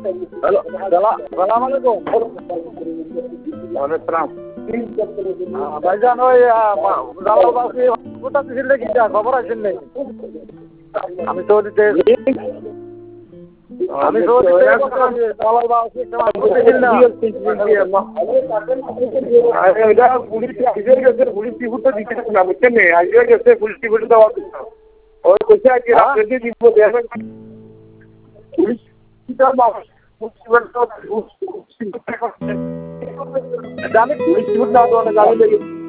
Hello, সালাম আলাইকুম। ওয়ালাইকুম ভাইজান ওই জালালবাসী কোথা ছিল কি খবর আছেন নেই? আমি সৌদিতে আমি সৌদিতে জালালবাসী পুলিশ গেছে, পুলিশ টিপুর তো দিচ্ছে না, বুঝছেন না? আজকে গেছে পুলিশ টিপুর দেওয়া ওই কইছে আর কি রাত্রে দিব দেখবেন পুলিশ আমি পুলিশ টিপুর না তো অনেক গাড়ি লেগে